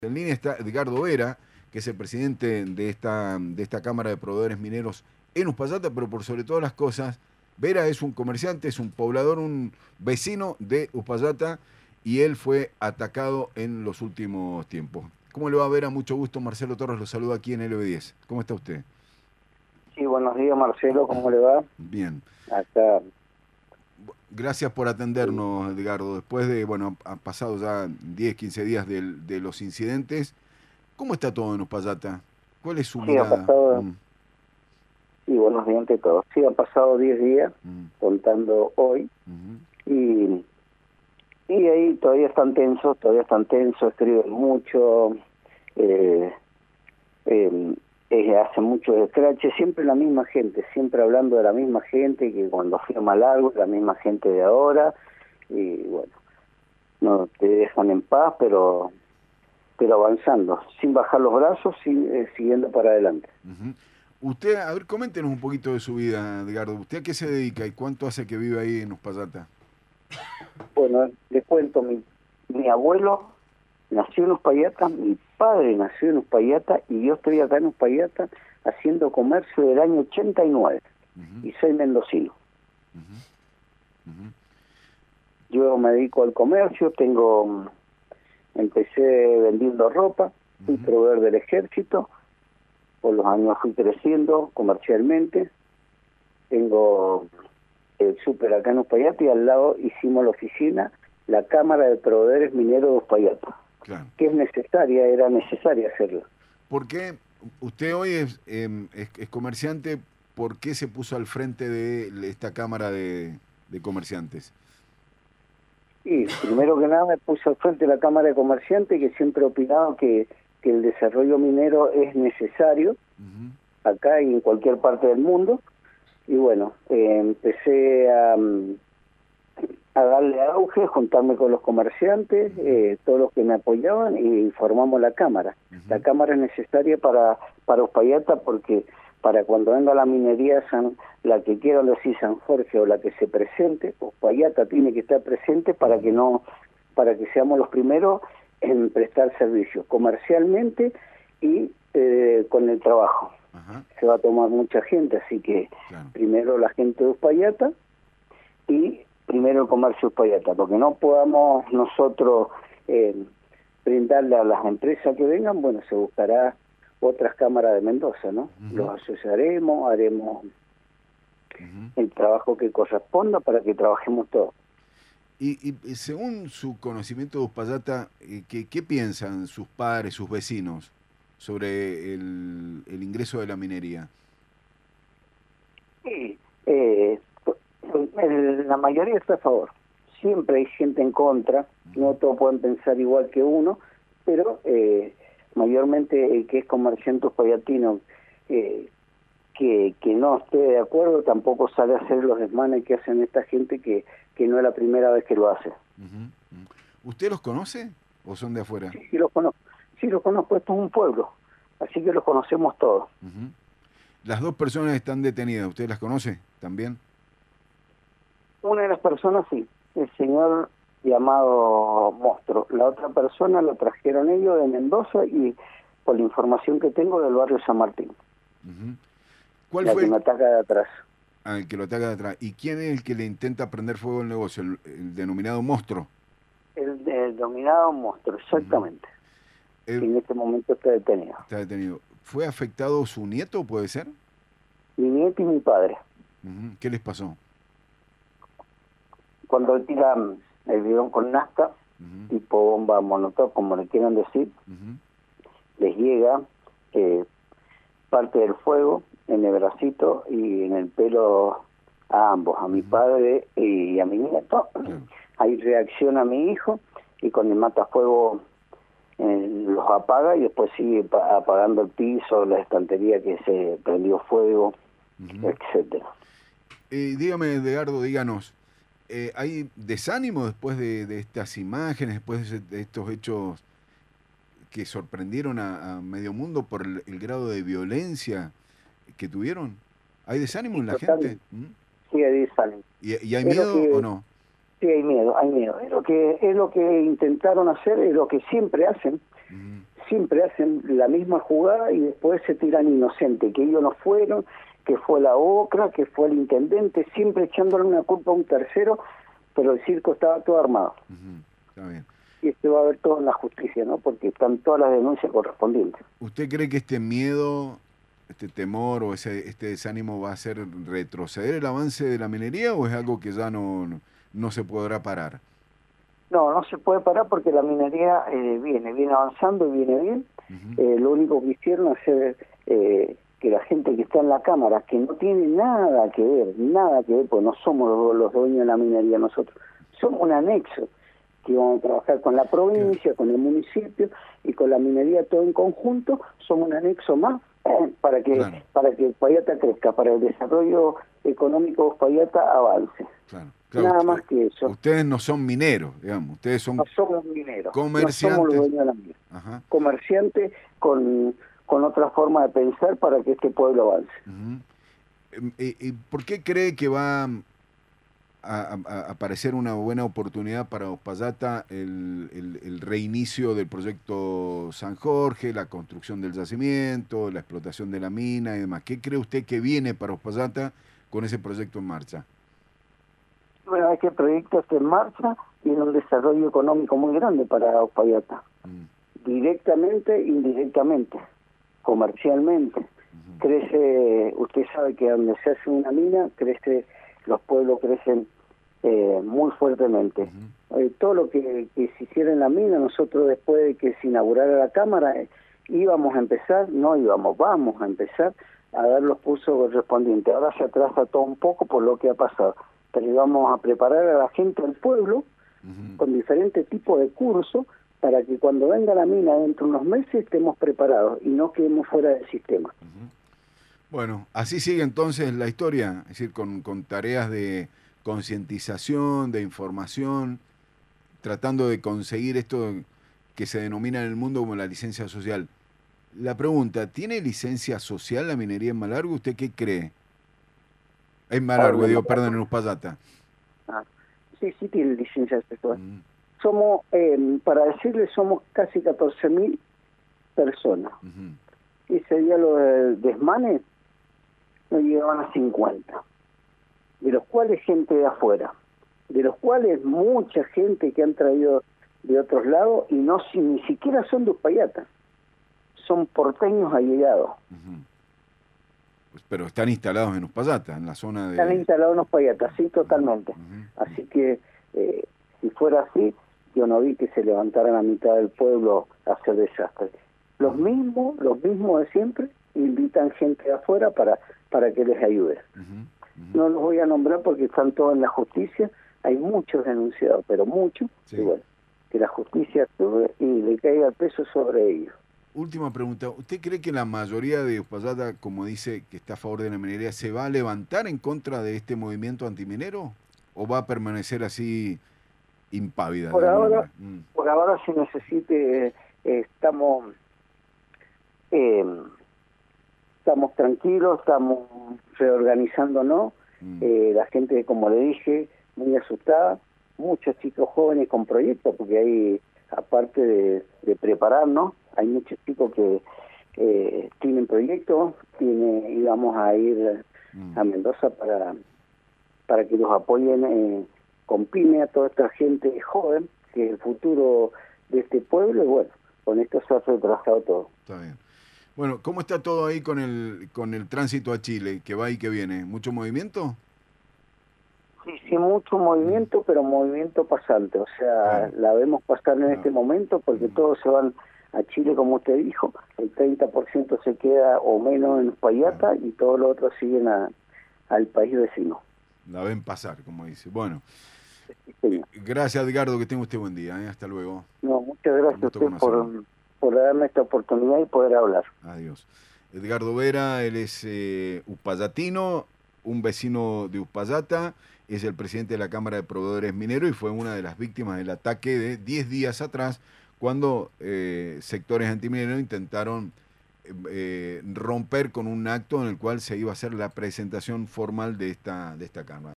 En línea está Edgardo Vera, que es el presidente de esta Cámara de Proveedores Mineros en Uspallata, pero por sobre todas las cosas, Vera es un comerciante, es un poblador, un vecino de Uspallata, y él fue atacado en los últimos tiempos. ¿Cómo le va, Vera? Mucho gusto. Marcelo Torres lo saluda aquí en LB10. ¿Cómo está usted? Sí, buenos días, Marcelo, ¿cómo le va? Bien. Acá, Gracias por atendernos, Edgardo. Después de, bueno, han pasado ya 10, 15 días de los incidentes. ¿Cómo está todo en Uspallata? ¿Cuál es su sí, ha mirada? pasado, sí, buenos días ante todos. Sí, han pasado 10 días, Mm, contando hoy, ujú. y, y ahí todavía están tensos, escriben mucho, eh, eh, hacen muchos escraches, siempre la misma gente, siempre hablando de la misma gente que cuando firma algo, la misma gente de ahora, y bueno, no te dejan en paz, pero avanzando, sin bajar los brazos, siguiendo para adelante. Ujú. Usted, a ver, coméntenos un poquito de su vida, Edgardo. ¿Usted a qué se dedica y cuánto hace que vive ahí en Uspallata? Bueno, les cuento, mi abuelo nació en Uspallata, mi padre nació en Uspallata y yo estoy acá en Uspallata haciendo comercio del año 89 Ujú, y soy mendocino. ujú, ujú, Yo me dedico al comercio, empecé vendiendo ropa, fui ujú. proveedor del ejército, por los años fui creciendo comercialmente, tengo el súper acá en Uspallata y al lado hicimos la oficina, la Cámara de Proveedores Mineros de Uspallata, Claro. que era necesaria hacerla. ¿Por qué usted hoy es comerciante? ¿Por qué se puso al frente de esta Cámara de Comerciantes? Y primero que nada me puse al frente de la Cámara de Comerciantes, que siempre he opinado que el desarrollo minero es necesario Ujú, acá y en cualquier parte del mundo. Y bueno, empecé a darle auge, juntarme con los comerciantes, ujú, todos los que me apoyaban, y formamos la Cámara. La ujú, Cámara es necesaria para Uspallata porque para cuando venga la minería, la que quiera decir San Jorge o la que se presente, Uspallata tiene que estar presente ujú. para que seamos los primeros en prestar servicios comercialmente y con el trabajo. Ajá, Se va a tomar mucha gente, así que claro. primero la gente de Uspallata y primero el comercio Uspallata, porque no podamos nosotros eh, brindarle a las empresas que vengan, bueno, se buscará otras cámaras de Mendoza, ¿no? Ujú, Los asociaremos, haremos ujú. el trabajo que corresponda para que trabajemos todos. Y según su conocimiento de Uspallata, ¿qué piensan sus padres, sus vecinos sobre el ingreso de la minería? Y la mayoría está a favor. Siempre hay gente en contra, no todos pueden pensar igual que uno, pero mayormente el que es comerciante uspallatino eh, que no esté de acuerdo tampoco sale a hacer los desmanes que hacen esta gente que no es la primera vez que lo hace. Ujú, ujú. ¿Usted los conoce o son de afuera? Sí los conozco, esto es un pueblo, así que los conocemos todos. Ujú. Las dos personas están detenidas, ¿usted las conoce también? Una de las personas sí, el señor llamado Monstruo. La otra persona lo trajeron ellos de Mendoza y por la información que tengo del barrio San Martín, Ujú. ¿Cuál la fue que me ataca de atrás. el que lo ataca de atrás? ¿Y quién es el que le intenta prender fuego al negocio? El denominado monstruo. El dominado Monstruo, Ujú. exactamente, que Eh, en este momento está detenido. Está detenido. ¿Fue afectado su nieto, puede ser? Mi nieto y mi padre. Ujú. ¿Qué les pasó? Cuando tiran el bidón con nafta, Ujú, tipo bomba molotov, como le quieran decir, ujú, les llega eh, parte del fuego en el bracito y en el pelo a ambos, a mi ujú. padre y a mi nieto. Claro. Ahí reacciona mi hijo y con el matafuego los apaga y después sigue apagando el piso, la estantería que se prendió fuego, Ujú. etcétera. Dígame, Edgardo, díganos, ¿hay desánimo después de estas imágenes, después de estos hechos que sorprendieron a medio mundo por el grado de violencia que tuvieron? ¿Hay desánimo Sí, en la gente? totalmente. ¿Mm? Sí, ahí salen. ¿Y hay Es lo miedo o que no? sí hay miedo, hay miedo. Es lo que intentaron hacer, es lo que siempre hacen. Ujú, siempre hacen la misma jugada y después se tiran inocentes, que ellos no fueron, que fue la OCRA, que fue el intendente, siempre echándole una culpa a un tercero, pero el circo estaba todo armado. Está bien. Y va a haber todo en la justicia, ¿no? Porque están todas las denuncias correspondientes. ¿Usted cree que este miedo, este temor o este desánimo va a hacer retroceder el avance de la minería o es algo que ya no se podrá parar? No se puede parar porque la minería viene avanzando y viene bien. Lo único que hicieron es hacer que la gente que está en la Cámara, que no tiene nada que ver, pues no somos los dueños de la minería nosotros, somos un anexo, que vamos a trabajar con la provincia, con el municipio y con la minería todo en conjunto, somos un anexo más para que Uspallata crezca, para el desarrollo económico de Uspallata avance. Nada más que eso. Ustedes no son mineros, digamos, ustedes son... No somos mineros, comerciantes. No somos los dueños de la mina. Comerciantes con otra forma de pensar para que este pueblo avance. ¿Y por qué cree que va a aparecer una buena oportunidad para Uspallata el reinicio del proyecto San Jorge, la construcción del yacimiento, la explotación de la mina y demás? ¿Qué cree usted que viene para Uspallata con ese proyecto en marcha? Bueno, es que el proyecto está en marcha y tiene un desarrollo económico muy grande para Uspallata. Directamente, indirectamente, comercialmente. Crece, usted sabe que donde se hace una mina, los pueblos crecen muy fuertemente. Todo lo que se hiciera en la mina, nosotros después de que se inaugurara la Cámara, vamos a empezar a dar los cursos correspondientes. Ahora se atrasa todo un poco por lo que ha pasado, pero íbamos a preparar a la gente del pueblo con diferentes tipos de cursos para que cuando venga la mina dentro de unos meses estemos preparados y no quedemos fuera del sistema. Bueno, así sigue entonces la historia, es decir, con tareas de concientización, de información, tratando de conseguir esto que se denomina en el mundo como la licencia social. La pregunta, ¿tiene licencia social la minería en Malargüe? ¿Usted qué cree? En Malargüe, perdón, en Uspallata. Sí tiene licencia social. Somos, para decirle, somos casi 14.000 personas. Y ese día los desmanes nos llegaban a 50, de los cuales gente de afuera, de los cuales mucha gente que han traído de otros lados y ni siquiera son de Uspallata, son porteños allegados. Pero están instalados en Uspallata, en la zona de... Están instalados en Uspallata, sí, totalmente. Así que, si fuera así, yo no vi que se levantaran a mitad del pueblo a hacer desastre. Los mismos de siempre invitan gente de afuera para que les ayude. No los voy a nombrar porque están todos en la justicia, hay muchos denunciados, pero muchos, y bueno, que la justicia actúe y le caiga el peso sobre ellos. Última pregunta, ¿usted cree que la mayoría de Uspallata, como dice, que está a favor de la minería, se va a levantar en contra de este movimiento antiminero o va a permanecer así impávida? Por ahora si necesite, estamos tranquilos, estamos reorganizándonos. La gente, como le dije, muy asustada, muchos chicos jóvenes con proyectos, porque hay, aparte de prepararnos, hay muchos chicos que tienen proyectos, íbamos a ir a Mendoza para que los apoyen con PYME a toda esta gente joven, que es el futuro de este pueblo, y bueno, con esto se ha retrasado todo. Está bien. Bueno, ¿cómo está todo ahí con el tránsito a Chile, que va y que viene? ¿Mucho movimiento? Sí, mucho movimiento, pero movimiento pasante, o sea, la vemos pasar en este momento porque todos se van a Chile, como usted dijo, el 30% se queda o menos en Uspallata y todos los otros siguen al país vecino. La ven pasar, como dice. Bueno, gracias Edgardo, que tenga usted buen día. Hasta luego. No, muchas gracias a usted por darme esta oportunidad y poder hablar. Adiós. Edgardo Vera, él es uspallatino, un vecino de Uspallata, es el presidente de la Cámara de Proveedores Mineros y fue una de las víctimas del ataque de 10 días atrás cuando sectores antimineros intentaron romper con un acto en el cual se iba a hacer la presentación formal de esta Cámara.